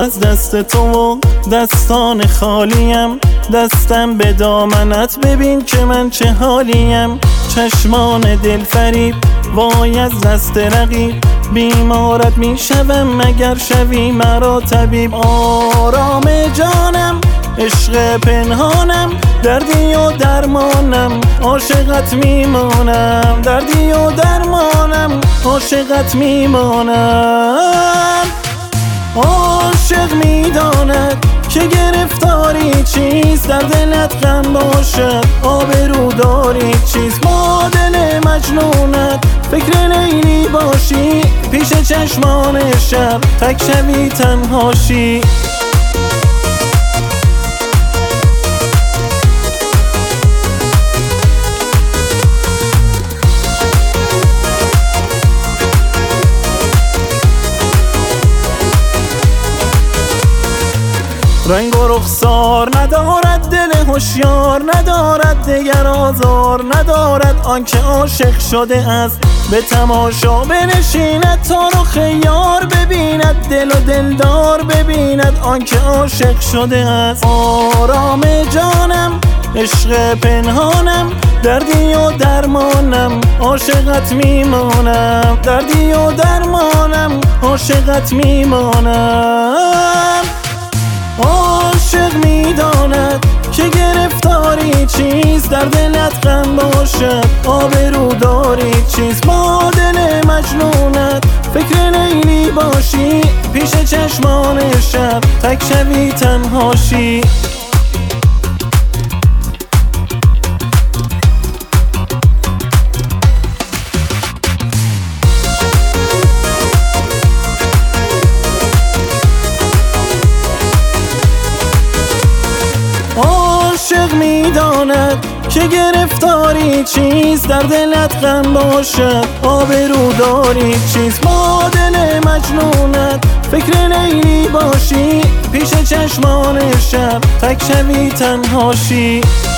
از دست تو و دستان خالیم، دستم به دامنت ببین که من چه حالیم. چشمان دل فریب وای از دست رقیب، بیمارت میشوم مگر شوی مرا طبیب. آرام جانم عشق پنهانم، دردی و درمانم عاشقت میمانم. دردی و درمانم عاشقت میمانم. عاشق میداند که گرفتاری چیست، در دلت غم باشد آبروداری چیست. ما دل مجنونت فکر لیلی باشی، پیش چشمان شب تک شوی تنهاشی. رنگ و رخسار ندارد دل هوشیار، ندارد دگر آزار ندارد آنکه عاشق شده است. به تماشا بنشیند تا رخ یار ببیند، دل و دلدار ببیند آنکه عاشق شده است. آرام جانم عشق پنهانم، دردی و درمانم عاشقت میمانم. دردی و درمانم عاشقت میمانم. عاشق میداند که گرفتاری چیست، در دلت غم باشد آبروداری چیست. ما دل مجنونت فکر لیلی باشی، پیش چشمان شب تک شوی تنهاشی. عاشق میداند که گرفتاری چیست، در دلت غم باشد آبروداری چیست. ما دل مجنونت فکر لیلی باشی، پیش چشمان شب تک شوی تنهاشی.